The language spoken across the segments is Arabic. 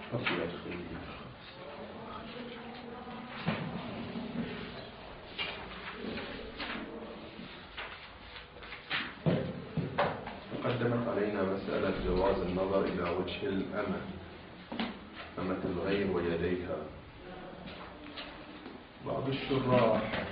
تقدمت علينا مسألة جواز النظر إلى وجه أمة الغير ويديها. بعض الشراح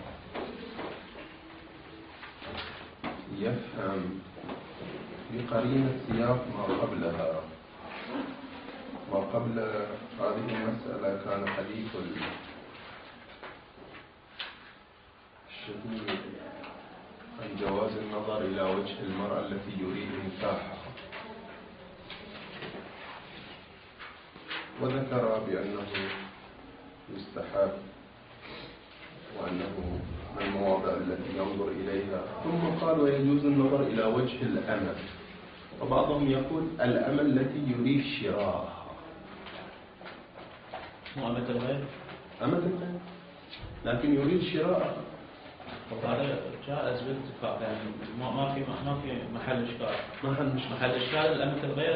يفهم بقرينة سياق ما قبلها. ما قبل هذه المسألة كان حديث الشهود عن جواز النظر إلى وجه المرأة التي يريد نكاحها، وذكر بأنه يستحب وأنه من المواضع التي ينظر إليها، ثم قال ويجوز النظر إلى وجه الأمة، وبعضهم يقول الأمة التي يريد شراءها. أمة الغير؟ أمة الغير لكن يريد شراءها. وهذا جائز بالاتفاق، يعني ما في محل إشكال. محل إشكال الأمة الغير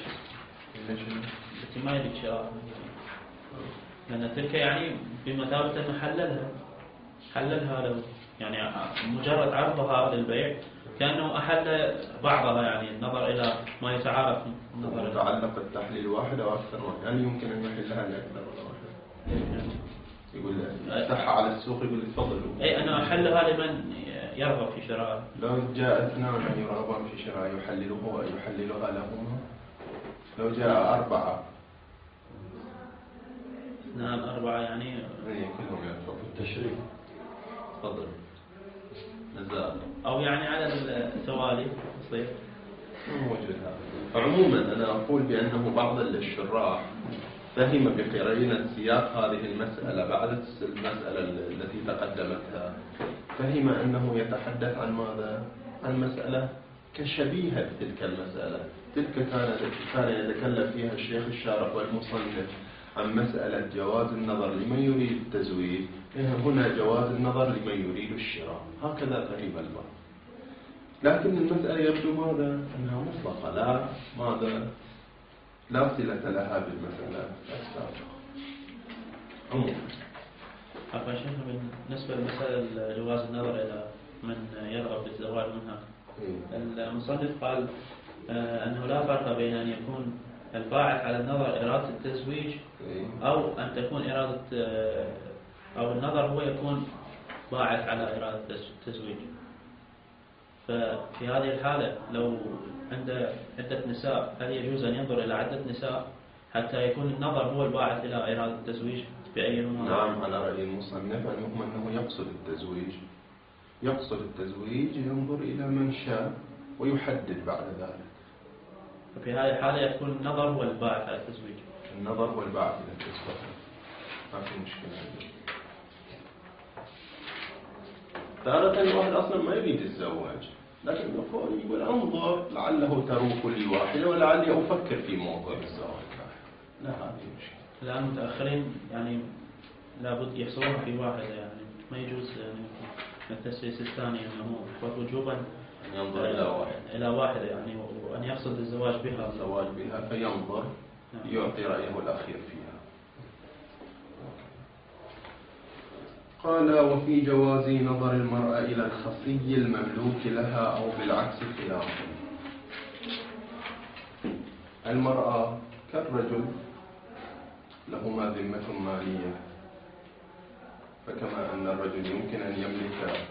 التي ما يريد شراءها، لأن تلك يعني بمثابة أنه حللها له، يعني مجرد عرضها للبيع كأنه أحل بعضها، يعني النظر إلى ما يتعارف. متعلق التحليل واحدة أو أكثر، يعني يمكن أن يحلها لأكثر من واحد. يقول صح على السوق، يقول تفضلوا. أي أنا أحلها لمن يرغب في شرائه. لو جاء اثنان يرغبون في شرائه يحللها لهما. لو جاء 4 2 4 يعني كلهم يرفضوا التشريع. تفضل. نزال أو يعني على التوالي يصير موجود هذا. عموما أنا أقول بأنه بعض الشراح فهم بقرينة سياق هذه المسألة بعد المسألة التي تقدمتها، فهم أنه يتحدث عن ماذا؟ عن مسألة كشبيهة تلك المسألة. تلك كان يتكلم فيها الشيخ الشارح والمصنف عن مسألة جواز النظر لمن يريد التزويج، هنا جواز النظر لمن يريد الشراء. هكذا فهم البعض، لكن المسألة يبدو ماذا؟ أنها مطلقة، لا صلة لها بالمسألة السابقة. عفوا شيخ، بالنسبة لمسألة جواز النظر إلى من يرغب بالزواج منها، المصنف قال أنه لا فرق بين أن يكون الباعث على النظر إرادة التزويج أو أن تكون أو النظر هو يكون باعث على إرادة التزويج. ففي هذه الحالة لو عند عدة نساء، هل يجوز أن ينظر إلى عدة نساء حتى يكون النظر هو الباعث إلى إرادة التزويج بأيهما؟ نعم، على رأي المصنف أنه يقصد التزويج ينظر إلى من شاء ويحدد بعد ذلك. ففي هذه الحالة يكون النظر هو الباعث على التزويج. النظر هو الباعث على التزويج، ما في مشكلة. تارة الواحد أصلا ما يريد الزواج، لكن يقول انظر لعله تروق لي واحدة ولعلي أفكر في موضوع الزواج. لا، هذه مشكلة. الآن متأخرين يعني لابد يحصلون في واحدة، يعني ما يجوز يعني التسويس الثاني أنه وجوبا ينظر إلى واحدة يعني، وأن يقصد الزواج بها فينظر يعطي رأيه الأخير فيها. قال وفي جواز نظر المرأة إلى الخصي المملوك لها أو بالعكس خلافه. المرأة كالرجل لهما ذمة مالية، فكما أن الرجل يمكن أن يملك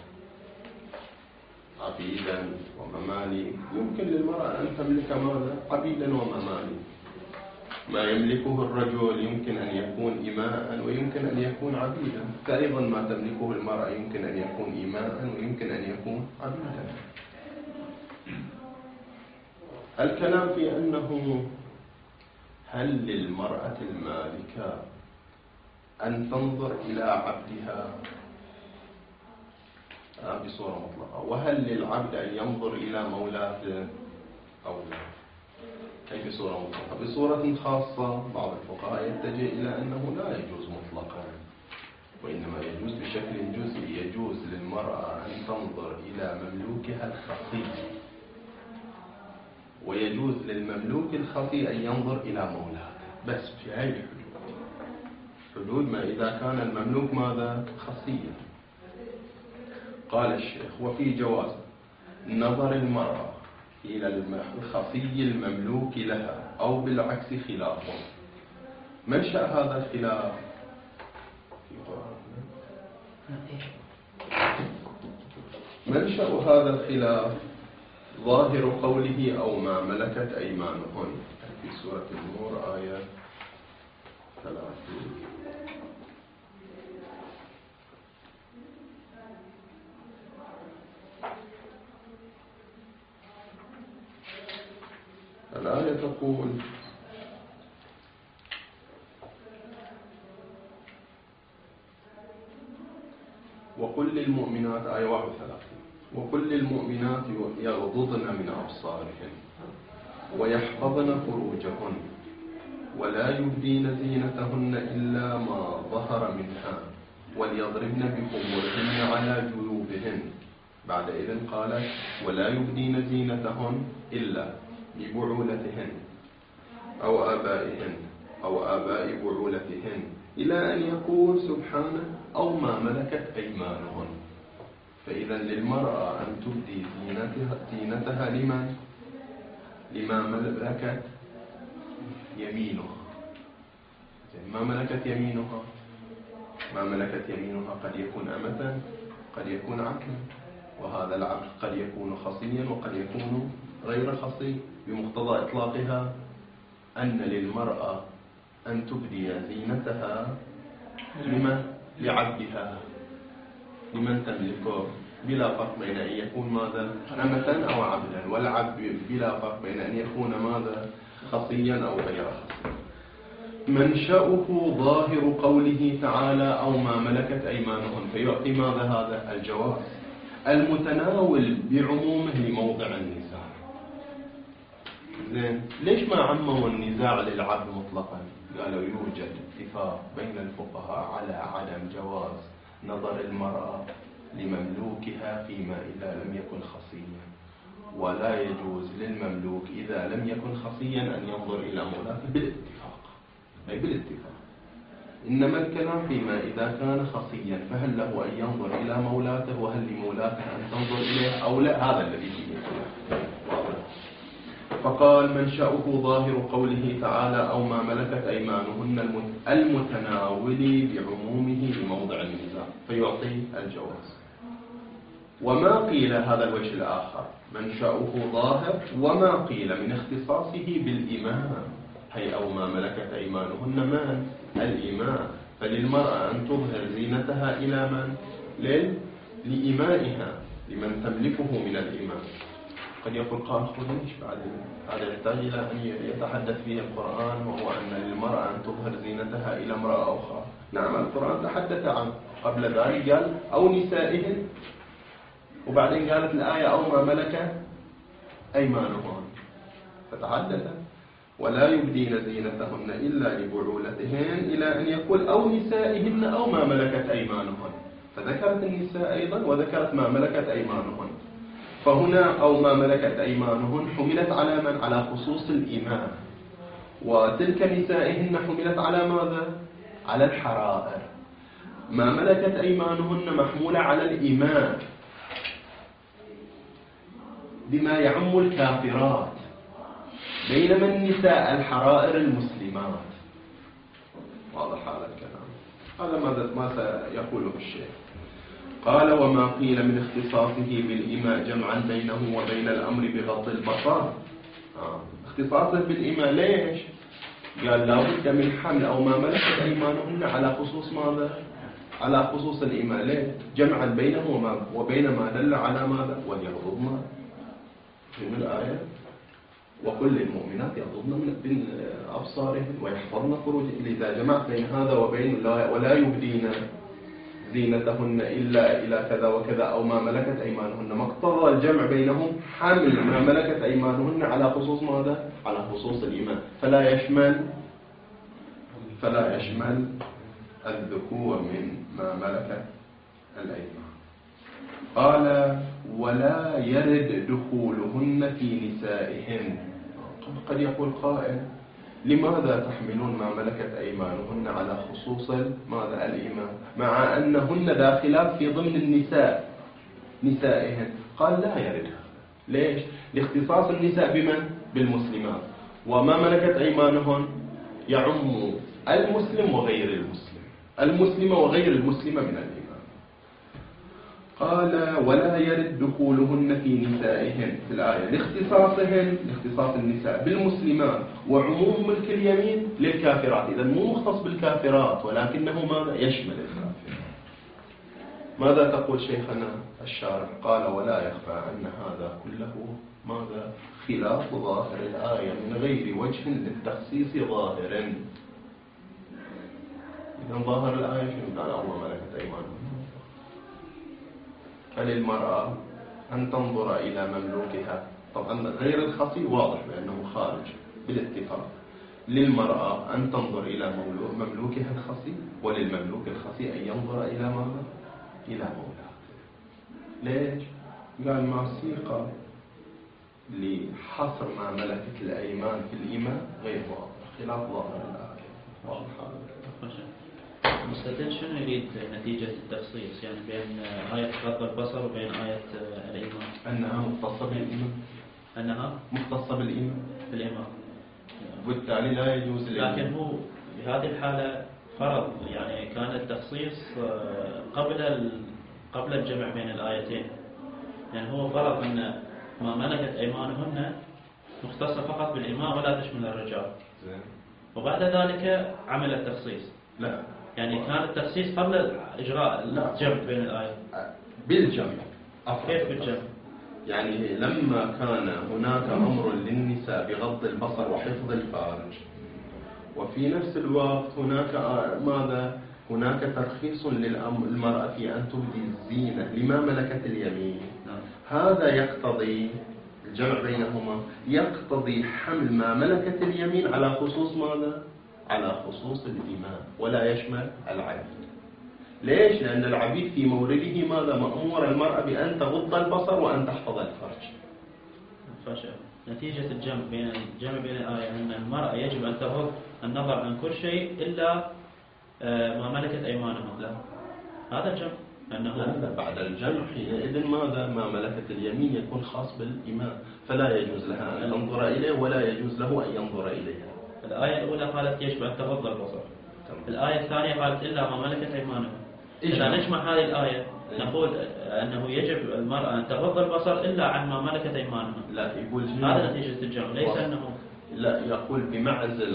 عبيدا ومماليك، يمكن للمرأة أن تملك ماذا؟ عبيدا ومماليك. ما يملكه الرجل يمكن أن يكون إماء ويمكن أن يكون عبيدا، فأيضا ما تملكه المرأة يمكن أن يكون إماء ويمكن أن يكون عبيدا. الكلام في أنه هل للمرأة المالكة أن تنظر إلى عبدها بصورة مطلقة، وهل للعبد أن ينظر إلى مولاته أو لا؟ أي بصورة مطلقة. بصورة خاصة بعض الفقهاء يتجه إلى أنه لا يجوز مطلقا، وإنما يجوز بشكل جزئي. يجوز للمرأة أن تنظر إلى مملوكها الخصي، ويجوز للمملوك الخصي أن ينظر إلى مولاته. بس في هاي حدود ما إذا كان المملوك ماذا؟ خصيا. قال الشيخ: وفي جواز نظر المرأة إلى الخصي المملوك لها أو بالعكس خلافه. منشأ هذا الخلاف منشأ هذا الخلاف ظاهر قوله أو ما ملكت أيمانهن في سورة النور آية 30. الآية تقول: وقل للمؤمنات، آية 31: وقل للمؤمنات يغضضن من أبصارهن ويحفظن فروجهن ولا يبدين زينتهن إلا ما ظهر منها وليضربن بخمورهن على جيوبهن. بعد إذن قالت: ولا يبدين زينتهن إلا لبعولتهن أو آبائهن أو آباء بعولتهن، إلى أن يقول سبحانه: أو ما ملكت أيمانهن. فإذا للمرأة أن تبدي زينتها لمن؟ لما ملكت يمينها. ما ملكت يمينها، ما ملكت يمينها قد يكون أمة، قد يكون عبدا، وهذا العبد قد يكون خصيا وقد يكون غير خصي. بمقتضى إطلاقها أن للمرأة أن تبدي زينتها لمن؟ لعبدها، لمن تملكه، بلا فرق بين أن يكون ماذا؟ أمة أو عبدا. والعبد بلا فرق بين أن يكون ماذا؟ خصيا أو غير خصي. منشأه ظاهر قوله تعالى: أو ما ملكت أيمانهن، فيعطي ماذا هذا؟ الجواز المتناول بعمومه لموضع النزاع. زين، ليش ما عموا النزاع للعبد مطلقا؟ قالوا يوجد اتفاق بين الفقهاء على عدم جواز نظر المرأة لمملوكها فيما إذا لم يكن خصيا، ولا يجوز للمملوك إذا لم يكن خصيا أن ينظر إلى مولاته بالاتفاق، أي بالاتفاق. إنما الكلام فيما إذا كان خصيا، فهل له أن ينظر إلى مولاته وهل لمولاته أن تنظر إليه أو لا؟ هذا الذي فيه واضح. فقال: منشأه ظاهر قوله تعالى: أو ما ملكت أيمانهن المتناول بعمومه لموضع النزاع، فيعطي الجواز. وما قيل، هذا الوجه الآخر، منشأه ظاهر وما قيل من اختصاصه بالإمام، هي أو ما ملكت أيمانهن من؟ الإمام. فللمرأة أن تظهر زينتها إلى من؟ لإمائها، لمن تملكه من الإمام. قد يقول قال: خذيش بعد هذا يحتاج إلى أن يتحدث فيه القرآن، وهو أن للمرأة أن تظهر زينتها إلى امرأة أخرى. نعم، القرآن تحدث عنه قبل ذلك، قال: أو نسائهن، وبعدين قالت الآية: أو ما ملكت أيمانهن، فتحدث: ولا يبدين زينتهن إلا لبعولتهن، إلى أن يقول: أو نسائهن أو ما ملكت أيمانهن، فذكرت النساء أيضا وذكرت ما ملكت أيمانهن. فهنا أو ما ملكت أيمانهن حملت على من؟ على خصوص الإمام، وتلك نسائهن حملت على ماذا؟ على الحرائر. ما ملكت أيمانهن محمولة على الإمام بما يعم الكافرات، بينما النساء الحرائر المسلمات. واضح هذا الكلام؟ هذا ما سيقوله الشيخ. قال: وما قيل من اختصاصه بالإماء جمعا بينه وبين الأمر بغض البصر. اختصاصه بالإماء ليش؟ قال: لا بد من حمل أو ما ملكت أيمانهن على خصوص ماذا؟ على خصوص الإماء. ليه؟ جمعا بينه وبين ما دل على ماذا؟ وليغضضن من الآية: وكل المؤمنات يغضضن من أبصارهن ويحفظن فروجهن. لذا جمعت بين هذا وبين ولا يبدين زينتهن إلا إلى كذا وكذا أو ما ملكت أيمانهن. مقتضى الجمع بينهم حمل ما ملكت أيمانهن على خصوص ماذا؟ على خصوص الإيمان، فلا يشمل الذكور من ما ملكت الأيمان. قال: ولا يرد دخولهن في نسائهن. قد يقول قائل: لماذا تحملون ما ملكت أيمانهن على خصوص ماذا الإمام مع أنهن داخلات في ضمن النساء نسائهن؟ قال لا يردها. ليش؟ لاختصاص النساء بمن؟ بالمسلمات، وما ملكت أيمانهن يعم المسلم وغير المسلم، المسلم وغير المسلمة من الإمام. قال ولا يرد دخولهن في نسائهن في الآية لاختصاصهن، لاختصاص النساء بالمسلمات، وعموم ملك اليمين للكافرات. إذا مو مختص بالكافرات ولكنه ماذا؟ يشمل الكافرات. ماذا تقول شيخنا الشارح؟ قال ولا يخفى أن هذا كله ماذا؟ خلاف ظاهر الآية من غير وجه للتخصيص ظاهر. إذا ظاهر الآية شنو قال؟ الله ملكت أيمانهم. فللمرأة أن تنظر إلى مملوكها، طبعا غير الخصي واضح بأنه خارج بالاتفاق. للمرأة أن تنظر إلى مملوكها الخصي، وللمملوك الخصي أن ينظر إلى ماذا؟ إلى مولاه. ليش؟ قال ما سيق لحصر ما ملكت الأيمان في الإماء غير واضح، خلاف ظاهر الآية. واضح. المستدل شنو يريد نتيجة التخصيص يعني بين آية غض البصر وبين آية الإيمان؟ أنها مختصة بالإيمان. أنها مختصة بالإيمان. وبالتالي لا يجوز لكن هو بهذه الحالة فرض يعني كان التخصيص قبل الجمع بين الآيتين، يعني هو فرض أن ما ملكت أيمانهن مختصة فقط بالإيمان ولا تشمل الرجال. وبعد ذلك عمل التخصيص. لا، يعني كان التخصيص قبل إجراء الجمع بين الآية. بالجمع. كيف بالجمع؟ يعني لما كان هناك أمر للنساء بغض البصر وحفظ الفارج، وفي نفس الوقت هناك ماذا؟ هناك ترخيص للمرأة في أن تبدي الزينة لما ملكت اليمين. هذا يقتضي الجمع بينهما، يقتضي حمل ما ملكت اليمين على خصوص ماذا؟ على خصوص الإمام، ولا يشمل العبد. ليش؟ لأن العبيد في مورده ماذا؟ مأمور المرأة بأن تغض البصر وأن تحفظ الفرج. نتيجة الجمع بين الآية أن المرأة يجب أن تغض النظر عن كل شيء إلا ما ملكت أيمانها. لا، هذا الجمع. لا، بعد الجمع حينئذ ماذا؟ ما ملكت اليمين يكون خاص بالإمام، فلا يجوز لها أن تنظر إليه ولا يجوز له أن ينظر إليها. الآية الأولى قالت يجب أن تغض البصر. الآية الثانية قالت إلا ما ملكت أيمانها. إذا نجمع هذه الآية نقول أنه يجب المرأة أن تغض البصر إلا عن ما ملكت أيمانها. لا، يقول هذا نتيجة الجمع، ليس أنه لا، يقول بمعزل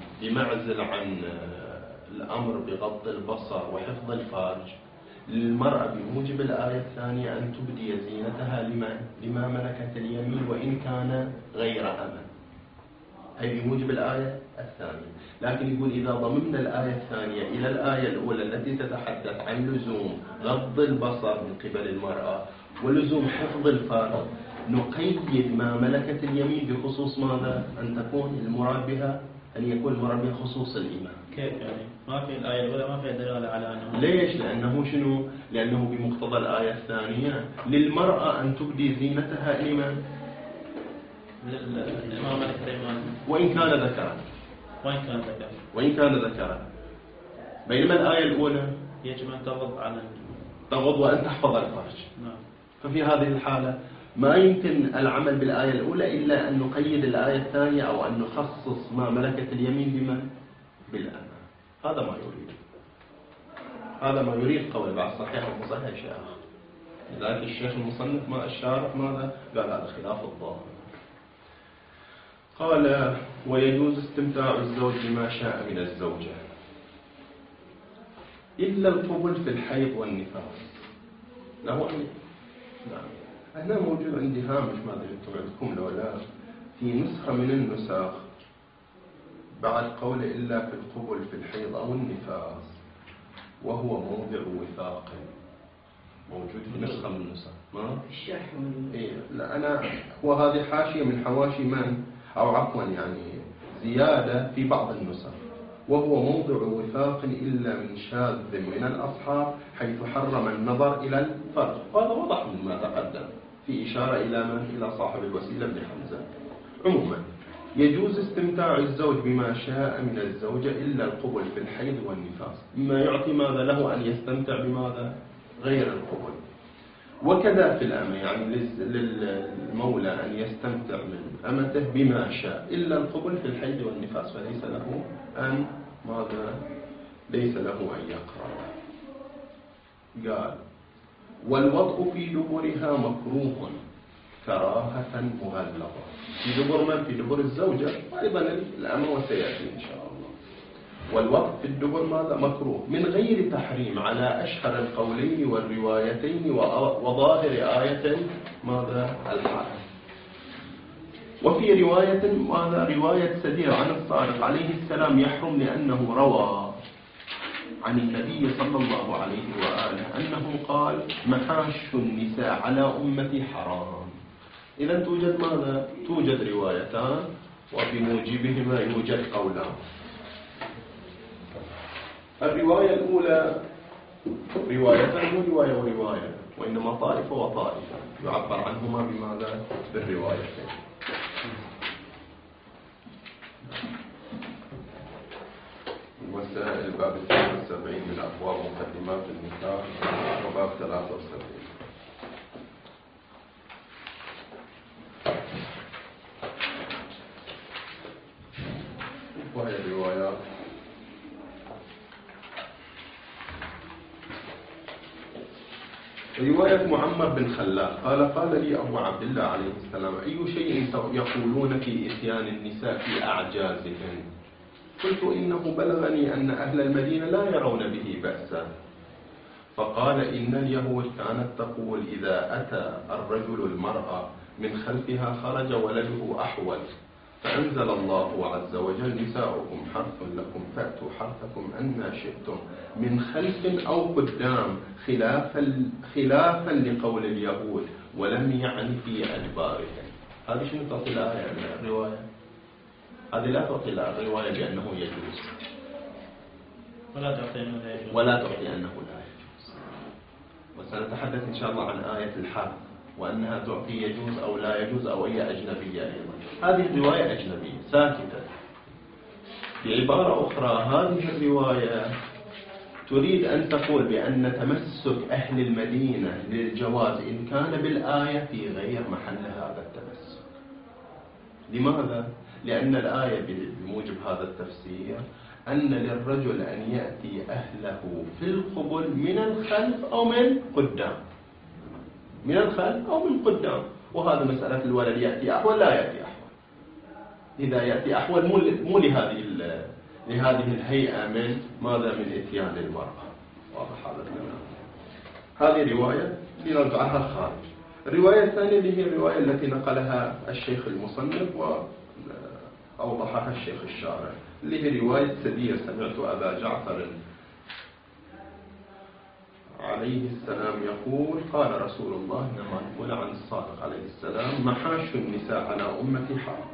عن الأمر بغض البصر وحفظ الفرج. للمرأة بموجب الآية الثانية أن تبدي زينتها لما ملكت اليمين وإن كان غير أمن، أي بموجب الآية الثانية. لكن يقول إذا ضممنا الآية الثانية إلى الآية الأولى التي تتحدث عن لزوم غض البصر من قبل المرأة ولزوم حفظ الفرج، نقيد ما ملكت اليمين بخصوص ماذا؟ أن تكون المراد بها أن يكون المراد بها خصوص الإمام. كيف يعني؟ ما في الآية الأولى ما في دلالة على أنه. ليش؟ لأنه شنو؟ لأنه بمقتضى الآية الثانية للمرأة أن تبدي زينتها لمن؟ للإمام ملك الأيمان وإن كان ذكرا. وإن كان ذكرا. بينما الآية الأولى يجب أن تغض وأن تحفظ الفرج. نعم. ففي هذه الحالة ما يمكن العمل بالآية الأولى إلا أن نقيد الآية الثانية أو أن نخصص ما ملكت اليمين بمن؟ بالأمان. هذا ما يريد قول بعض صحيح وصحيح شيء آخر. لذلك الشيخ المصنف ما الشارح ماذا؟ قال هذا خلاف الظاهر. قال ويجوز استمتاع الزوج بما شاء من الزوجة إلا القبل في الحيض والنفاس. نعم. هنا موجود عندي هامش، ما أدري أنتم عندكم لو لا، في نسخة من النسخ بعد قول إلا في القبل في الحيض أو النفاس وهو موضع وثاق، موجود في نسخة من النسخ. ما؟ إيه، لا أنا هو هذه حاشية من حواشي من؟ أو عفوا يعني زيادة في بعض النسخ، وهو موضع وثاق إلا من شاذ من الأصحاب حيث حرم النظر إلى الفرج. هذا وضح مما تقدم في إشارة إلى من؟ إلى صاحب الوسيلة بن حمزة. عموما يجوز استمتاع الزوج بما شاء من الزوجة إلا القبل في الحيض والنفاس، مما يعطي ماذا له أن يستمتع بماذا غير القبل. وكذا في الأمة، يعني للمولى أن يستمتع من أمته بما شاء إلا القبل في الحيض والنفاس، فليس له أن ماذا ليس له أن يقرأ. قال والوطء في دبرها مكروه كراهة مغلظة. في دبر من؟ في دبر الزوجة، أيضا الأمة وسيأتي إن شاء الله. والوطء في الدبر ماذا مكروه من غير تحريم على أشهر القولين والروايتين وظاهر آية ماذا الحال. وفي رواية ماذا رواية سدير عن الصادق عليه السلام يحرم لأنه روى عن النبي صلى الله عليه وآله أنه قال محاش النساء على أمتي حرام. إذا توجد ماذا؟ توجد روايتان وبموجبهما يوجد قولان. الرواية الأولى روايتان مو رواية ورواية، وإنما طائفة وطائفة يعبر عنهما بماذا؟ بالروايتين. وسائل باب 73 من أبواب مقدمات النكاح وباب 73. وهي الروايات رواية معمر بن خلاف قال لي أبو عبد الله عليه السلام أي شيء يقولون في إتيان النساء في أعجازهن؟ قلت إنه بلغني أن أهل المدينة لا يرون به بأسا. فقال إن اليهود كانت تقول إذا أتى الرجل المرأة من خلفها خرج ولده أحول، فأنزل الله عز وجل نساؤكم حرث لكم فأتوا حرثكم أن شئتم من خلف أو قدام خلافا لقول اليهود ولم يعني في أدبارهم. هذه شنو تعطي الآية الرواية؟ هذه لا تعطي الرواية بأنه يجوز ولا تعطي أنه لا يجوز. وسنتحدث إن شاء الله عن آية الحرث وأنها تعطي يجوز أو لا يجوز أو هي أجنبية أيضا. هذه الرواية أجنبية ساكتة. بعبارة أخرى هذه الرواية تريد أن تقول بأن تمسك أهل المدينة للجواز إن كان بالآية في غير محل هذا التمسك. لماذا؟ لأن الآية بموجب هذا التفسير أن للرجل أن يأتي أهله في القبل من الخلف أو من قدام، من الخلف أو من قدام. وهذا مسألة الولد يأتي أحول لا يأتي أحول. إذا يأتي أحول مو لهذه الهيئة من ماذا من إتيان المرأة. واضح هذا الكلام. هذه رواية لنرجعها خارج. الرواية الثانية اللي هي الرواية التي نقلها الشيخ المصنف وأوضحها الشيخ الشارع، اللي هي رواية سدير سمعت أبا جعفر عليه السلام يقول قال رسول الله إنما يقول عن الصادق عليه السلام محاش النساء على أمتي حرام.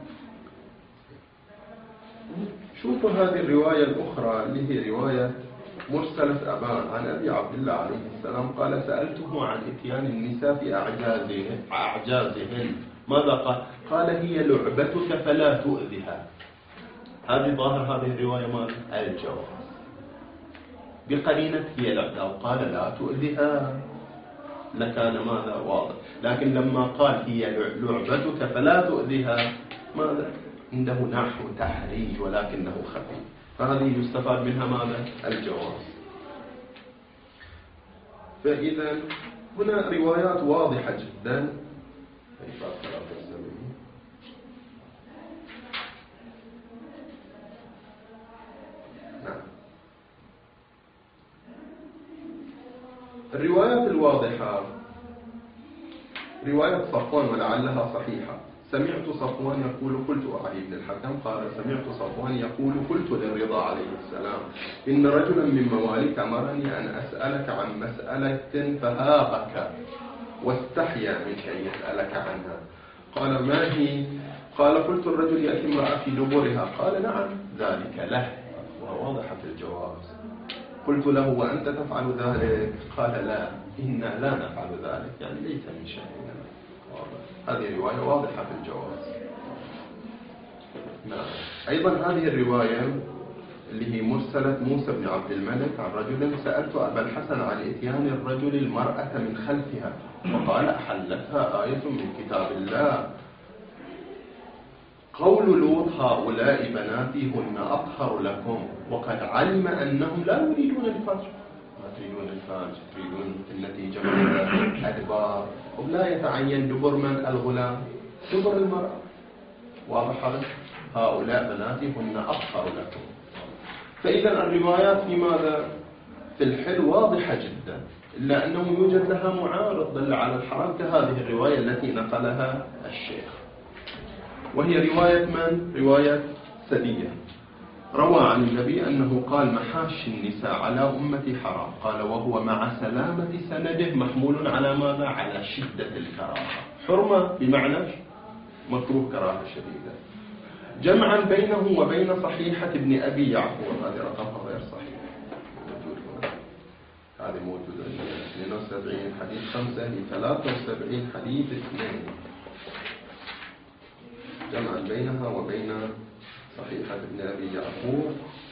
شوفوا هذه الرواية الأخرى اللي هي رواية مرسلة أبان عن أبي عبد الله عليه السلام قال سألته عن إتيان النساء في أعجازهن ماذا قال؟ قال هي لعبتك فلا تؤذها. هذه ظاهر هذه الرواية ماذا؟ الجواز بقرينة هي لعبة، أو قال لا تؤذها لكان ماذا واضح. لكن لما قال هي لعبتك فلا تؤذها ماذا؟ عنده نحو تحريج ولكنه خفي، فهذه يستفاد منها ماذا؟ الجواز. فإذا هنا روايات واضحة جدا. نعم. الروايات الواضحة رواية صفوان ولعلها صحيحة. سمعت صفوان يقول قلت علي بن الحكم قال سمعت صفوان يقول قلت للرضا عليه السلام إن رجلا من مواليك أمرني أن أسألك عن مسألة فهابك واستحيا منك أن يسألك عنها. قال ما هي؟ قال قلت الرجل يأتي امرأة في دبرها. قال نعم ذلك له، وهو واضح في الجواز. قلت له وأنت تفعل ذلك؟ قال لا إنا لا نفعل ذلك، يعني ليس من شأننا. هذه رواية واضحة في الجواز. نعم. أيضا هذه الرواية اللي هي مرسلة موسى بن عبد الملك عن رجل: سألت أبا الحسن عن إتيان الرجل المرأة من خلفها وقال: أحلتها آية من كتاب الله. قول لوط: هؤلاء بناتي هن أطهر لكم، وقد علم أنهم لا يريدون الفرج. ما تريدون الفرج، تريدون في النتيجة من أدبار، ولا يتعين دبر من الغلام، دبر المرأة. واضح هذا؟ هؤلاء بناتي هن أطهر لكم. فإذا الروايات في ماذا؟ في الحل واضحة جدا، إلا أنه يوجد لها معارض دل على الحرام كهذه الرواية التي نقلها الشيخ، وهي رواية من؟ رواية سدية. روى عن النبي أنه قال: محاش النساء على أمتي حرام. قال: وهو مع سلامة سنده محمول على ماذا؟ على شدة الكراهة. حرمة بمعنى مكروه كراهة شديدة. جمعا بينه وبين صحيحة ابن أبي يعقوب، هذه رقمها غير صحيح، هذه موجودة 72 حديث 5 ل 73 حديث 2. جمعا بينها وبين صحيحة ابن أبي يعقوب.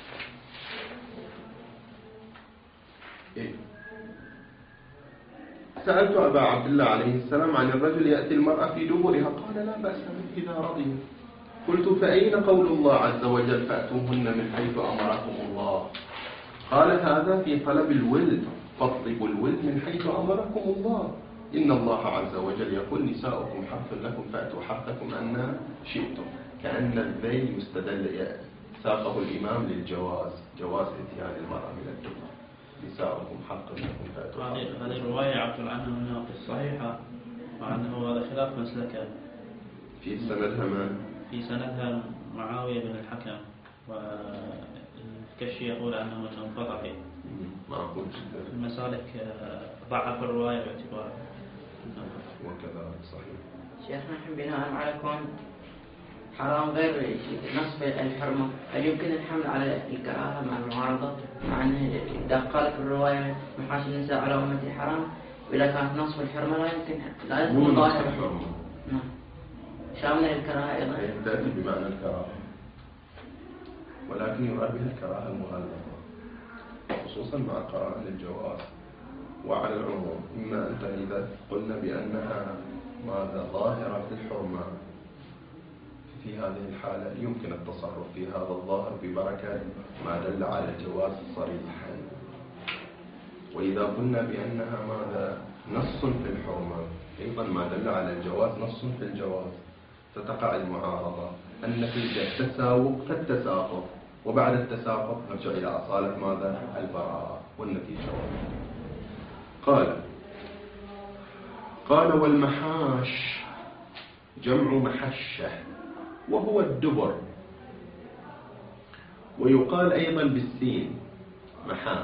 سألت أبا عبد الله عليه السلام عن الرجل يأتي المرأة في دبرها، قال: لا بأس به إذا رضي. قلت: فأين قول الله عز وجل: فأتوهن من حيث أمركم الله؟ قال: هذا في طلب الولد، فاطلبوا الولد من حيث أمركم الله. إن الله عز وجل يقول: نساؤكم حرث لكم فأتوا حرثكم أن شئتم. كأن الذيل يستدل ساقه الإمام للجواز، جواز إتيان المرأة من الدبر. نساؤكم حرث لكم فأتوا حرثكم. هذه الرواية عبر عنها هنا في الصحيحة، وعنه هذا خلاف مسلكه. في سندها من؟ في سندها معاوية بن الحكم، والكشي يقول أنه انقطع فيه. معقول جدا. المسالك ضعف الرواية باعتباره. وكذا صحيح. شيخنا نحن بناء على كون حرام غير نصف الحرمة، هل يمكن الحمل على الكراهة مع المعارضة؟ مع أنه إذا قالت الرواية محاش النساء على أمتي حرام، وإذا كانت نصف الحرمة لا يمكن، لا يكون ظاهر. نعم. شاملة الكراهة أيضا. تأتي بمعنى الكراهة، ولكن يراد بها الكراهة المغلظة، خصوصا مع قرائن الجواز. وعلى العموم، إما أنت إذا قلنا بأنها ماذا ظاهرة في الحرمة، في هذه الحالة يمكن التصرف في هذا الظاهر ببركة ما دل على الجواز صريحا. وإذا قلنا بأنها ماذا نص في الحرمة، أيضا ما دل على الجواز نص في الجواز، فتقع المعارضة. النتيجة التساوق فالتساقط، وبعد التساقط نرجع إلى أصالة ماذا؟ البراءة، والنتيجة. قال: والمحاش جمع محشة، وهو الدبر، ويقال أيضا بالسين محاس.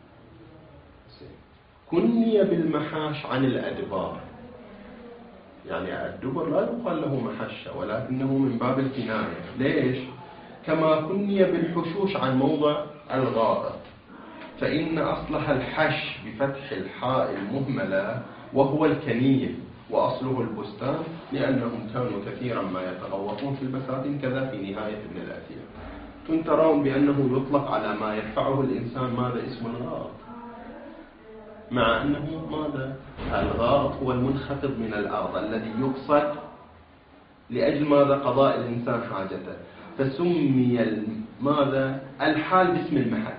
كني بالمحاش عن الأدبار، يعني الدبر لا يقال له محشة، ولكنه من باب الكناية. ليش؟ كما كني بالحشوش عن موضع الغائط، فإن أصلها الحش بفتح الحاء المهملة، وهو الكنية، وأصله البستان، لأنهم كانوا كثيرا ما يتغوطون في البساتين. كذا في نهاية ابن الأثير. ترون بأنه يطلق على ما يرفعه الإنسان ماذا؟ اسم الغائط، مع أنه ماذا؟ الغائط هو المنخفض من الأرض الذي يقصد لأجل ماذا؟ قضاء الإنسان حاجته. فسمي ماذا؟ الحال باسم المحل،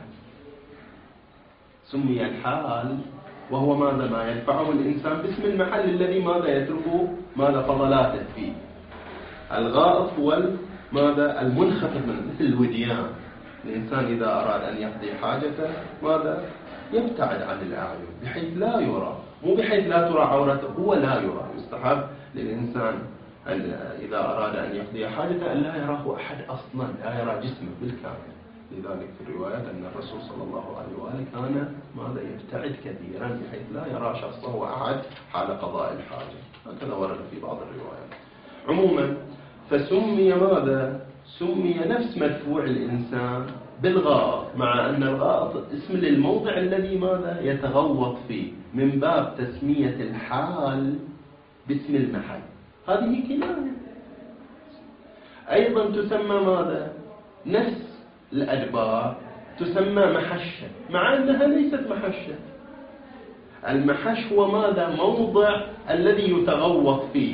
سمي الحال وهو ماذا؟ ما يدفعه الإنسان باسم المحل الذي ماذا؟ يترك ماذا؟ فضلاته فيه. الغائط هو ماذا؟ المنخفض من مثل الوديان. الإنسان إذا أراد أن يقضي حاجته ماذا؟ يبتعد عن الأعين بحيث لا يرى، مو بحيث لا ترى عورته، هو لا يرى. يستحب للإنسان إذا أراد أن يقضي حاجته أن لا يراه أحد أصلا، لا يرى جسمه بالكامل. لذلك في الروايات أن الرسول صلى الله عليه وآله كان ماذا؟ يبتعد كثيرا بحيث لا يرى شخصه وأحد حال قضاء الحاجة. هكذا ورد في بعض الروايات. عموما فسمي ماذا؟ سمي نفس مدفوع الإنسان بالغائط، مع أن الغائط اسم للموضع الذي ماذا؟ يتغوط فيه، من باب تسمية الحال باسم المحل. هذه كناية. أيضا تسمى ماذا؟ نفس الأدبار تسمى محشة، مع أنها ليست محشة. المحش هو ماذا؟ موضع الذي يتغوط فيه.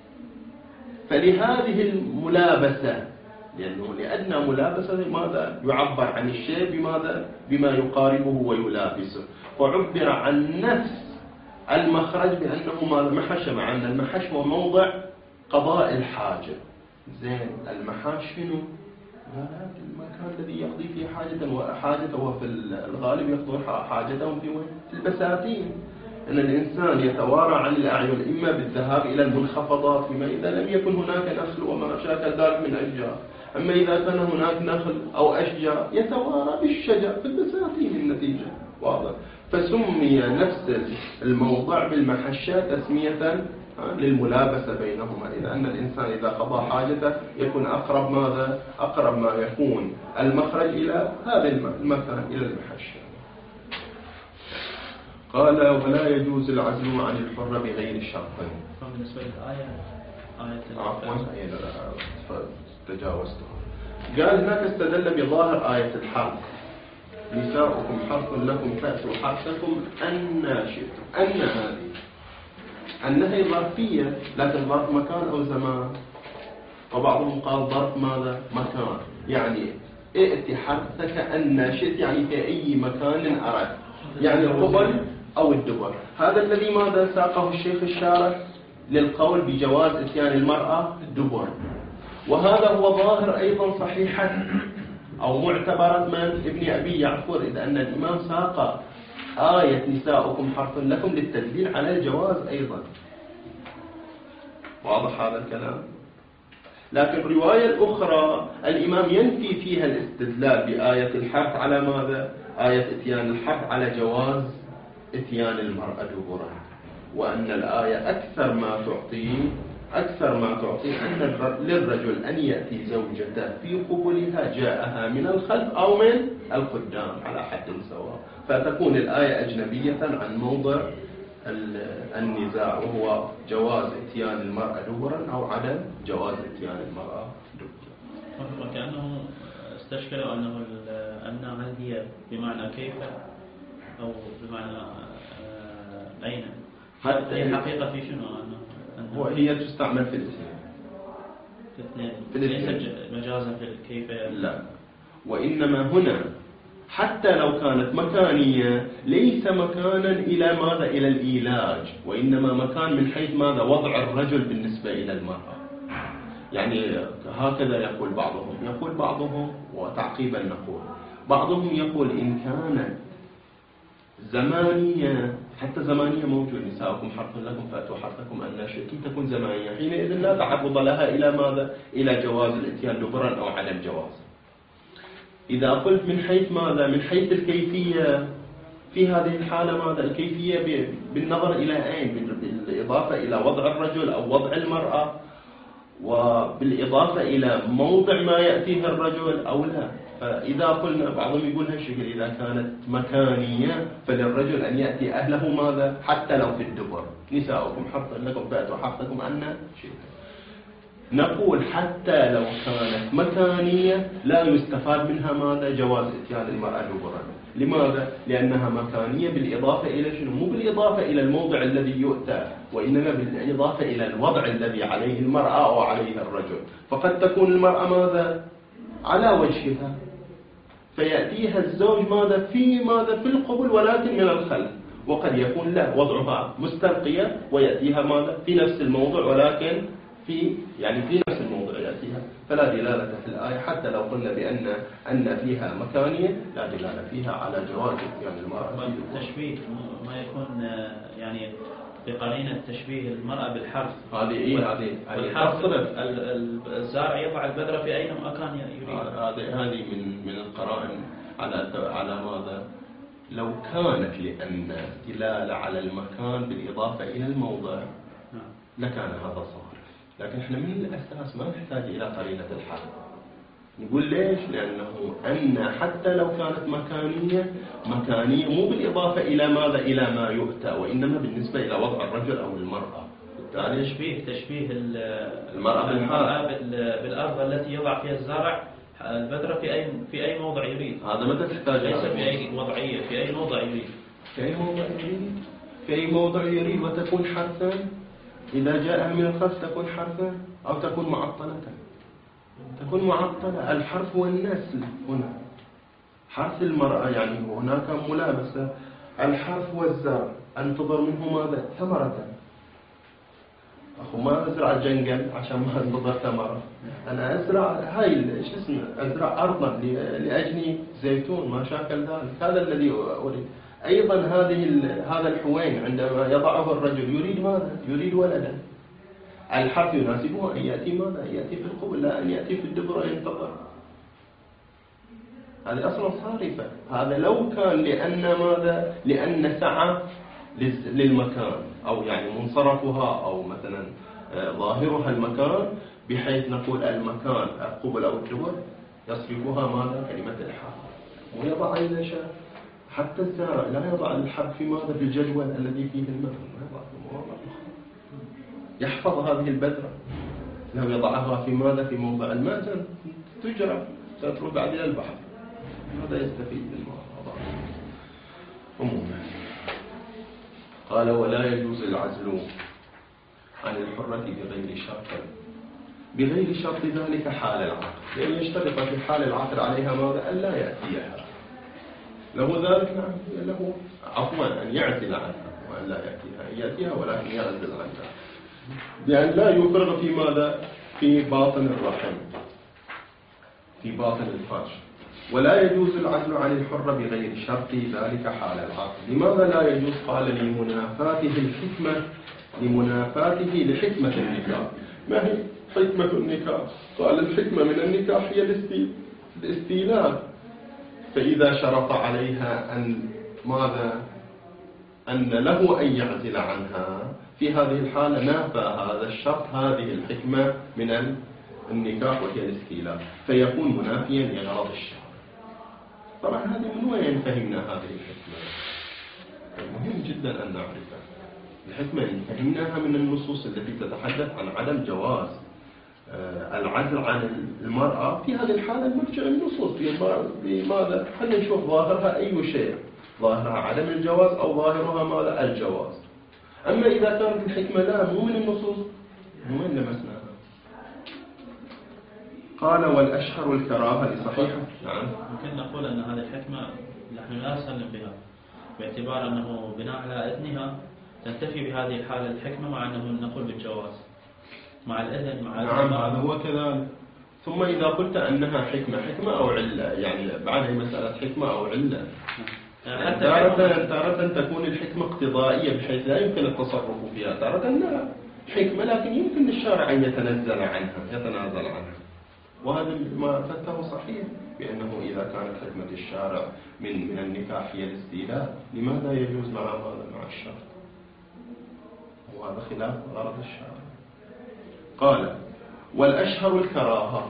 فلهذه الملابسة، لأن ملابسة ماذا؟ يعبر عن الشيء بماذا؟ بما يقاربه ويلابسه، فعبر عن نفس المخرج بأنه ماذا؟ محش، مع أن المحش هو موضع قضاء الحاجة. زين، المحاش شنو؟ المكان الذي يقضي فيه حاجته، وفي الغالب يقضون حاجتهم في البساتين. أن الإنسان يتوارى عن الأعين إما بالذهاب إلى المنخفضات، فيما إذا لم يكن هناك نخل وما شاكل ذلك من أشجار. أما إذا كان هناك نخل أو أشجار يتوارى بالشجر في البساتين النتيجة، واضح. فسمي نفس الموضع بالمحشة تسمية للملابسة بينهما، إذا أن الإنسان إذا قضى حاجته يكون أقرب ماذا؟ أقرب ما يكون المخرج إلى هذا المكان، إلى المحشة. قال: ولا يجوز العزل عن الحر بغير شرط. بالنسبة للآية تجاوزتها. قال هناك استدل بظاهر آية الحرث: نساؤكم حرث لكم فأتوا حرثكم أن شئتم. أن هذه أنها ظرفية، لكن ظرف مكان أو زمان. وبعضهم قال ظرف ماذا؟ مكان، يعني ائت حرثك أن شئت، يعني في أي مكان أردت، يعني القبل أو الدبر. هذا الذي ماذا ساقه الشيخ الشارح للقول بجواز اتيان المرأة الدبر، وهذا هو ظاهر أيضا صحيحا أو معتبرة من ابن أبي يعفور، إذا أن الإمام ساق آية نساؤكم حرث لكم للتدليل على الجواز أيضا. واضح هذا الكلام؟ لكن الرواية الأخرى الإمام ينفي فيها الاستدلال بآية الحرث على ماذا؟ آية اتيان الحرث على جواز اتيان المرأة دبرا، وأن الآية أكثر ما تعطي أن للرجل أن يأتي زوجته في قبلها جاءها من الخلف أو من القدام على حد سواء، فتكون الآية أجنبية عن موضع النزاع، وهو جواز اتيان المرأة دبرا أو عدم جواز اتيان المرأة دبرا. وكأنه استشكلوا أنه هل هي بمعنى كيف أو بمعنى أين؟ هي الحقيقة في شنو؟ وهي تستعمل في الاثنين، ليس مجازا في الكيف، لا. وإنما هنا حتى لو كانت مكانية ليس مكانا إلى ماذا؟ إلى الإيلاج، وإنما مكان من حيث ماذا؟ وضع الرجل بالنسبة إلى المرأة. يعني هكذا يقول بعضهم وتعقيبا نقول بعضهم يقول إن كان زمانية، حتى زمانية موجود، نساؤكم حرث لكم فأتوا حرثكم أن شئتم، تكون زمانية، حينئذ لا تعرض لها إلى ماذا؟ إلى جواز الاتيان دبرا أو عدم جواز. إذا قلت من حيث ماذا؟ من حيث الكيفية، في هذه الحالة ماذا؟ الكيفية بالنظر إلى أين؟ بالإضافة إلى وضع الرجل أو وضع المرأة، وبالإضافة إلى موضع ما يأتيه الرجل أو لا. فإذا قلنا، بعضهم يقول هالشكل، إذا كانت مكانية فللرجل أن يأتي أهله ماذا؟ حتى لو في الدبر، نساؤكم حرث لكم فأتوا حرثكم أن شئتم. نقول حتى لو كانت مكانية لا يستفاد منها ماذا؟ جواز اتيان المرأة دبرا. لماذا؟ لأنها مكانية بالإضافة إلى شنو؟ مو بالإضافة إلى الموضع الذي يؤتى، وإنما بالإضافة إلى الوضع الذي عليه المرأة أو عليه الرجل. فقد تكون المرأة ماذا؟ على وجهها، فيأتيها الزوج ماذا؟ في القبل ولكن من الخلف، وقد يكون له وضعها مستلقية ويأتيها ماذا؟ في نفس الموضع، ولكن في نفس الموضع يأتيها. فلا دلالة في الآية حتى لو قلنا أن فيها مكانية، لا دلالة فيها على جواز اتيان المرأة. التشبيه ما يكون يعني بقرينة تشبيه المرأة بالحرث. هذه تصرف الزارع يضع البذرة في أي مكان يريد. هذه من القرائن على ماذا؟ لو كانت لأن دلالة على المكان بالإضافة إلى الموضع لكان هذا صارف، لكن احنا من الأساس ما نحتاج إلى قرينة الحرث. نقول ليش؟ لأنه أن حتى لو كانت مكانية مو بالإضافة إلى ماذا؟ إلى ما يؤتى، وإنما بالنسبة إلى وضع الرجل أو المرأة. يعني تشبيه المرأة بالأرض التي يضع فيها الزارع البذرة في أي موضع يريد. هذا متى تحتاج؟ ليس في أي وضعية، في أي موضع يريد. في أي موضع يريد وتكون حرثا. إذا جاء من الخرس تكون حرثا أو تكون معطلة. تكون معطلة. الحرث والنسل هنا. حرث المرأة يعني هناك ملابسة. الحرث والزرع أنتظر منه ماذا؟ ثمرة. أخو ما أزرع جنجل عشان ما أنتظر ثمرة. أنا أزرع أزرع أرضا لأجني زيتون ما شاكل ذلك. هذا الذي أريد. أيضا هذا الحوين عندما يضعه الرجل يريد ماذا؟ يريد ولدا. الحرث يناسبه أن يأتي ماذا؟ يأتي في القبل، لا أن يأتي في الدبر وينتظر. هذه أصلا صارفة. هذا لو كان لأن ماذا؟ لأن سعى للمكان أو يعني منصرفها أو مثلا ظاهرها المكان، بحيث نقول المكان القبل أو الدبر يصرفها ماذا؟ كلمة الحرث. ويضع إذا شاء حتى الزارع لا يضع الحرث في ماذا؟ في الجدول الذي فيه الماء، ما يضع في مواضع أخرى. يحفظ هذه البذرة. لو يضعها في ماذا؟ في موضع الماء تجرى تترك بعد إلى البحر. هذا يستفيد بالمواضع. عموما قال ولا يجوز العزل عن الحرة بغير شرط. بغير شرط ذلك حال العقد، لأن يشترط في حال العقد عليها ماذا؟ أن لا يأتيها. له ذلك نعم، له عفوا أن يعزل عنها وأن لا يأتيها ولكن يعزل عنها، لأن لا يفرغ في ماذا؟ في باطن الرحم، في باطن الفرج. ولا يجوز العزل عن الحرة بغير شرط ذلك حال العقد. لماذا لا يجوز؟ قال لمنافاته الحكمة، لمنافاته لحكمة النكاح. ما هي حكمة النكاح؟ قال الحكمة من النكاح هي الاستيلاء. فإذا شرط عليها أن ماذا؟ أن له أن يعزل عنها، في هذه الحالة نافى هذا الشرط هذه الحكمة من النكاح وهي الاستيلاء، فيكون منافيا لغرض الشرع. طبعا هذه من وين فهمنا هذه الحكمة؟ مهم جدا أن نعرفها. الحكمة فهمناها من النصوص التي تتحدث عن عدم جواز العزل عن المرأة. في هذه الحالة نرجع النصوص بماذا؟ خلينا نشوف ظاهرها أي شيء، ظاهرها عدم الجواز أو ظاهرها ماذا؟ الجواز. أما إذا كانت الحكمة لا مو من النصوص، من وين لمسناها؟ قال والأشهر الكراهة لصحيحة. نعم. ممكن نقول أن هذه الحكمة نحن لا نسلم بها، باعتبار أنه بناء على إذنها تنتفي بهذه الحالة الحكمة، مع أنه نقول بالجواز مع الإذن مع نعم هذا هو كذلك. ثم إذا قلت أنها حكمة أو علة، يعني بعدها مسألة حكمة أو علة. تارة تكون الحكمة اقتضائية بحيث لا يمكن التصرف فيها، تارة لا حكمة لكن يمكن للشارع أن يتنازل عنها. وهذا ما فتاه صحيح، بأنه إذا كانت حكمة الشارع من النكاح هي الاستيلاء، لماذا يجوز مع الشرط؟ وهذا خلاف غرض الشارع. قال والأشهر الكراهة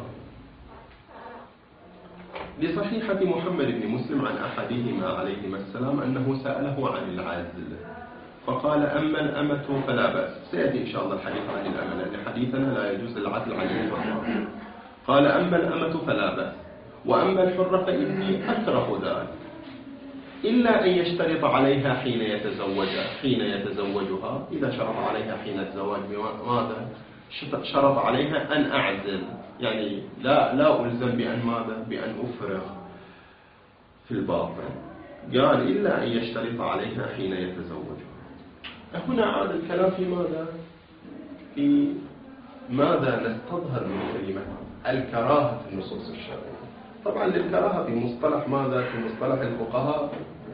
لصحيحة محمد بن مسلم عن أحدهما عليهما السلام أنه سأله عن العزل فقال أما الأمة فلا بأس. سيأتي إن شاء الله الحديث عن الأمة، لأن حديثنا لا يجوز العزل عن الحرة. قال أما الأمة فلا بأس، وأما الحرة فإني أكره ذلك، إلا أن يشترط عليها حين يتزوجها. إذا شرط عليها حين الزواج ماذا؟ شرط عليها أن أعزل، يعني لا ألزم بأن ماذا؟ بأن أفرغ في الباطن. قال إلا أن يشترط عليها حين يتزوجها. هنا عاد الكلام في ماذا؟ في ماذا نستظهر من كلمة الكراهة في النصوص الشرعية. طبعا للكراهة في مصطلح ماذا؟ في مصطلح الفقهاء،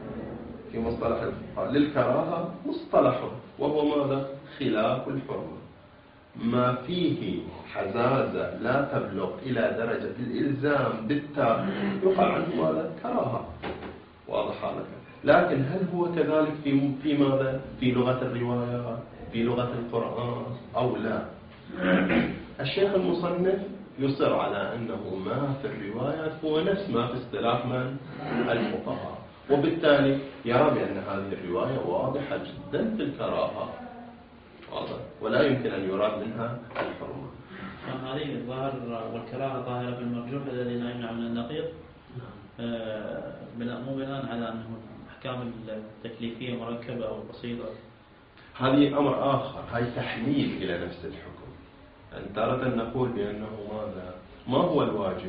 للكراهة مصطلح وهو ماذا؟ خلاف الحرمة، ما فيه حزازة لا تبلغ إلى درجة الإلزام بالتارك يقال عنه ماذا؟ كراهة. واضح لك. لكن هل هو كذلك في ماذا؟ في لغة الروايات، في لغة القرآن أو لا؟ الشيخ المصنف يصر على أنه ما في الروايات هو نفس ما في اصطلاح من الفقهاء، وبالتالي يرى بأن هذه الرواية واضحة جدا في الكراهة. واضح؟ ولا يمكن أن يراد منها الحرمة. هذه الظاهر والكراهة ظاهرة في المرجوح الذي لا يمنع من النقيض، مو بناء على أنه الأحكام التكليفية مركبة أو بسيطة. هذه أمر آخر، هاي تحليل إلى نفس الحكم. يعني تارة نقول بأنه ماذا؟ ما هو الواجب؟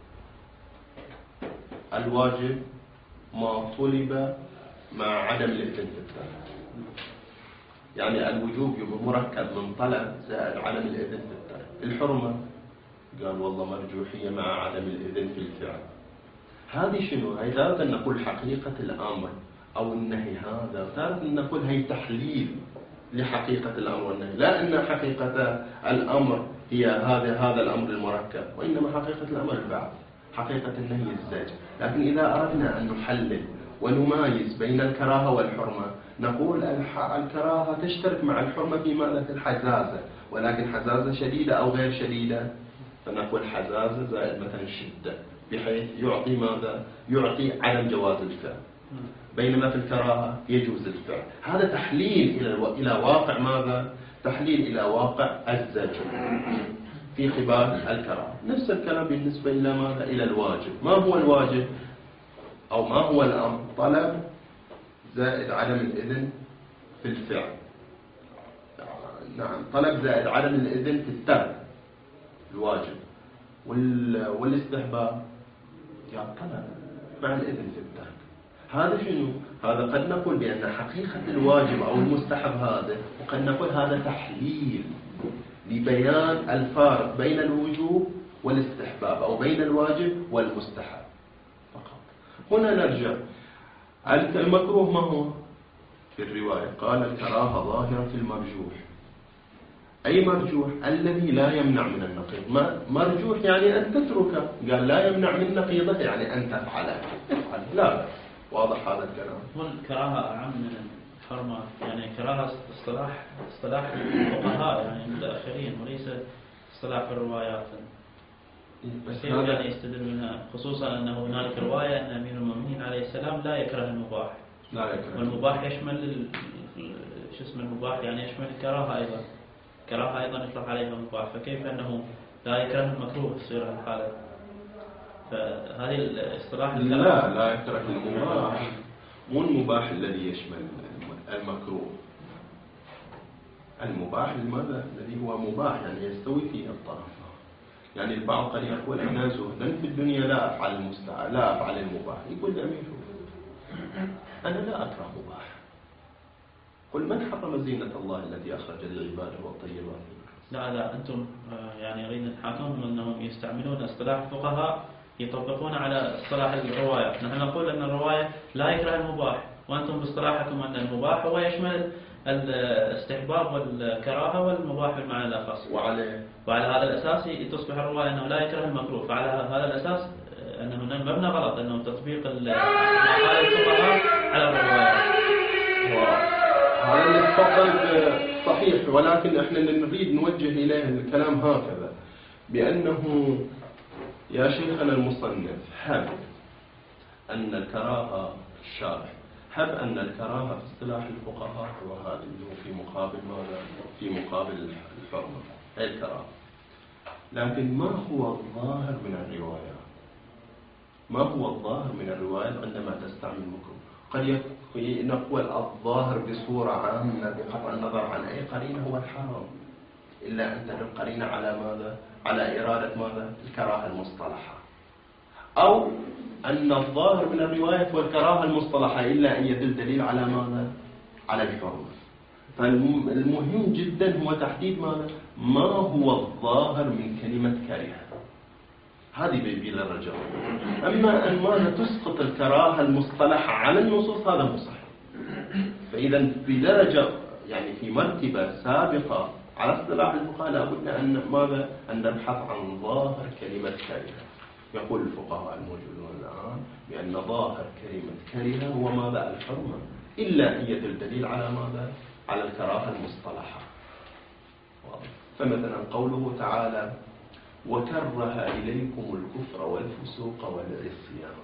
الواجب ما طلب مع عدم الإذن في الترك. يعني الوجوب يبقى مركب من طلب زائد عدم الإذن في الترك. الحرمة قال والله مرجوحية مع عدم الإذن في الفعل. هذه شنو؟ هي تارة نقول حقيقة الأمر أو النهي هذا، تارة نقول هي تحليل لحقيقة الأمر والنهي، لا أن حقيقة الأمر هي هذا الأمر المركب، وإنما حقيقة الأمر البعض، حقيقة النهي الزجر. لكن إذا أردنا أن نحلل ونميز بين الكراهة والحرمة، نقول الكراهة تشترك مع الحرمة في ماذا؟ في الحزازة، ولكن حزازة شديدة أو غير شديدة، فنقول حزازة زائد مثلا شدة، بحيث يعطي ماذا؟ يعطي عدم جواز الفعل. بينما في الكراهة يجوز الفعل. هذا تحليل إلى واقع ماذا؟ تحليل إلى واقع الزجر في قبال الكراهة. نفس الكلام بالنسبة إلى ماذا؟ إلى الواجب. ما هو الواجب؟ أو ما هو الأمر؟ طلب زائد عدم الإذن في الفعل. نعم، طلب زائد عدم الإذن في الترك الواجب. والاستحباب يعني طلب مع الإذن في الترك. هذا شنو؟ هذا قد نقول بأن حقيقة الواجب أو المستحب هذا، وقد نقول هذا تحليل لبيان الفارق بين الوجوب والاستحباب، أو بين الواجب والمستحب فقط. هنا نرجع، المكروه ما هو؟ في الرواية قال الكراهة ظاهرة في المرجوح. أي مرجوح؟ الذي لا يمنع من النقيض. مرجوح يعني أن تتركه، قال لا يمنع من نقيضه يعني أن تفعله. لا، واضح هذا الكلام؟ والكراهة أعم من الحرمة، يعني كراهة اصطلاح الفقهاء يعني المتأخرين، وليس اصطلاح الروايات. بس كيف يعني يستدل منها؟ خصوصا أنه هنالك رواية أن أمير المؤمنين عليه السلام لا يكره المباح. لا يكره. والمباح يشمل المباح يعني يشمل الكراهة أيضا. الكراهة أيضا يطلق عليها المباح، فكيف أنه لا يكره المكروه تصير الحالة؟ فهذه الاصطلاح لا يكره المباح، مو المباح الذي يشمل المكروه. المباح لماذا؟ الذي هو مباح يعني يستوي فيه الطرف. يعني البعض قد يقول أنا زهدا في الدنيا لا أفعل المباح. يقول أمير أنا لا أكره مباح. قل من حرم زينة الله التي أخرج للعباد والطيبات؟ لا أنتم يعني غير نحاكمهم أنهم يستعملون اصطلاح الفقهاء يطبقون على اصطلاح الرواية. نحن نقول أن الرواية لا يكره المباح، وأنتم باصطلاحكم أن المباح هو يشمل الاستحباب والكراهة والمباح بالمعنى الأخص. وعلى هذا الأساس تصبح الرواية أنه لا يكره المكروه. فعلى هذا الأساس أنه المبنى غلط، أنه تطبيق مقال الفقهاء على الرواية. هذا اللي تفضل صحيح، ولكن احنا نريد نوجه إليه الكلام هكذا، بأنه يا شيخنا المصنف هب أن الكراهة الشارح هب أن الكراهة في اصطلاح الفقهاء وهذا اللي هو في مقابل ماذا؟ في مقابل الحرمة، هي الكراهة. لكن ما هو الظاهر من الرواية؟ ما هو الظاهر من الرواية عندما تستعمل مكروه؟ قد نقول الظاهر بصورة عامة بقطع النظر عن أي قرينة هو الحرام، إلا أن تدل قرينة على ماذا؟ على إرادة ماذا؟ الكراهة المصطلحة. أو أن الظاهر من الرواية هو الكراهة المصطلحة إلا أن يدل دليل على ماذا؟ على الحرمة. فالمهم جدا هو تحديد ماذا؟ ما هو الظاهر من كلمة كره. هذه بلا رجاء. أما أن ماذا تسقط الكراهة المصطلحة على النصوص هذا مو صحيح. فإذا بدرجة يعني في مرتبة سابقة على اصطلاح الفقهاء لابد أن ماذا؟ أن نبحث عن ظاهر كلمة كره. يقول الفقهاء الموجودون الآن بأن ظاهر كلمة كره هو ماذا؟ الحرمة، إلا أن يدل دليل على ماذا؟ على الكراهة المصطلحة. فمثلا قوله تعالى وكره إليكم الكفر والفسوق والعصيان.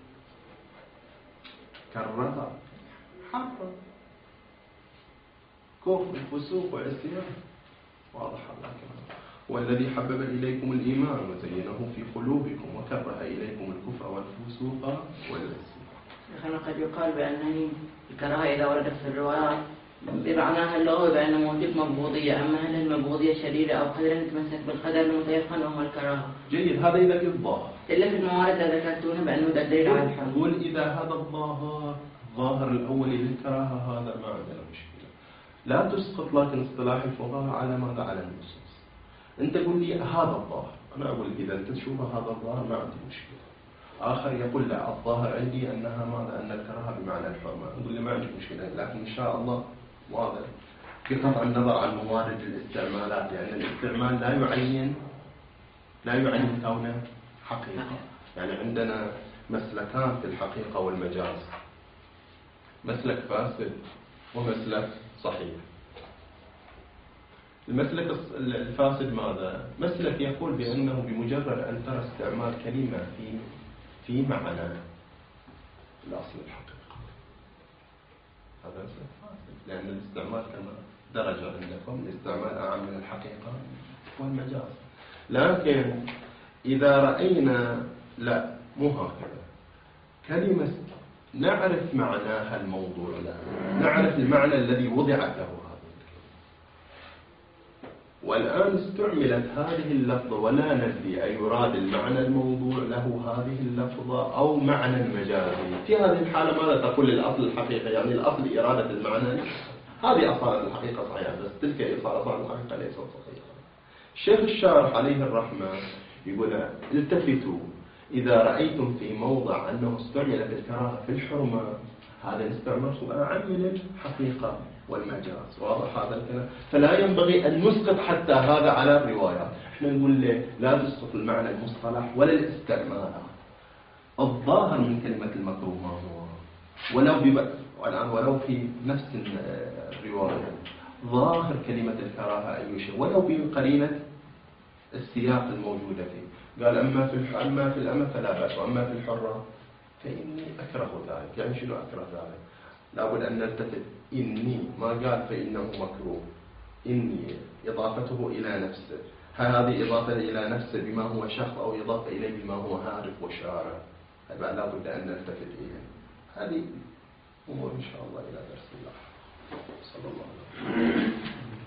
كره حرم، كفر الفسوق والعصيان، واضح هذا الكلام. والذي حبب إليكم الإيمان وزينه في قلوبكم وكره إليكم الكفر والفسوق والعصيان. شيخنا قد يقال بأن الكراهة إذا وردت في الروايات بمعناها اللغوي بأن موجود مبغوضية، أما هل المبغوضية شديدة أو قدر نتمسك بالقدر المتيقن وهو الكراهة؟ جيد، هذا إذا الظاهر. إلا في الموارد التي ذكرتونه بأنه دليل على الحرمة. قول إذا هذا الظاهر الأولي للكراهة هذا ما عندنا مشكلة، لا تسقط لكن اصطلاح الفقهاء على ماذا؟ على النصوص. أنت قول لي هذا الظاهر، أنا أقول إذا أنت تشوف هذا الظاهر ما عندي مشكلة. آخر يقول لا، الظاهر عندي أنها ماذا؟ أن الكراهة بمعنى الحرمة. أقول لي ما عندي مشكلة، لكن إن شاء الله واضح بقطع النظر عن موارد الاستعمالات، لأن الاستعمال لا يعين كونه حقيقة. يعني عندنا مسلكان في الحقيقة والمجاز، مسلك فاسد ومسلك صحيح. المسلك الفاسد ماذا؟ مسلك يقول بأنه بمجرد أن ترى استعمال كلمة في معنى الأصل الحقيقة، هذا مسلك فاسد، لأن الاستعمال كما درجة عندكم الاستعمال أعم من الحقيقة والمجاز. لكن إذا رأينا لا مو هكذا، كلمة نعرف معناها الموضوع لها، نعرف المعنى الذي وضعت له هذه الكلمة، والآن استعملت هذه اللفظة ولا ندري أي يراد المعنى الموضوع له هذه اللفظة أو معنى مجازي. في هذه الحالة ماذا تقول للأصل الحقيقة؟ يعني الأصل إرادة المعنى، هذه أصالة الحقيقة صحيحة، بس تلك أصالة الحقيقة ليست صحيحة. الشيخ الشارح عليه الرحمة يقول التفتوا إذا رأيتم في موضع أنه استعملت الكراهة في الحرمة، هذا الاستعمال أعم من الحقيقة والمجاز، واضح هذا الكلام. فلا ينبغي أن نسقط حتى هذا على الروايات. احنا نقول لا تسقط المعنى المصطلح ولا الاستعمال. الظاهر من كلمة المكروه ما هو، ولو في نفس الرواية ظاهر كلمة الكراهة أي شيء ولو بقرينة السياق الموجودة فيه. قال أما في الأمة فلا بأس، وأما في الحرة فإني أكره ذلك. يعني شنو أكره ذلك؟ لابد أن نلتفت. إني ما قال فإنه مكروه، إني إضافته إلى نفسه، هذه إضافة إلى نفسه بما هو شخص أو إضافة إليه بما هو عارف وشارع، هذا لابد أن نلتفت إليه. هذه أمور إن شاء الله إلى درس الله. صلى الله عليه وسلم.